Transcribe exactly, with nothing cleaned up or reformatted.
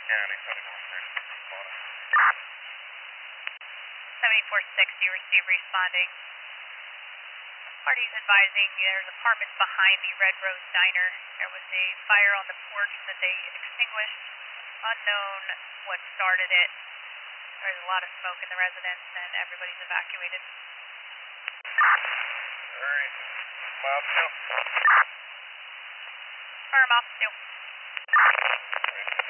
County, seventy-four sixty, responding. seventy-four sixty, receive responding. Parties advising there's apartments behind the Red Rose Diner. There was a fire on the porch that they extinguished. Unknown what started it. There's a lot of smoke in the residence and everybody's evacuated. Alright, mile two. Firm off two. Alright.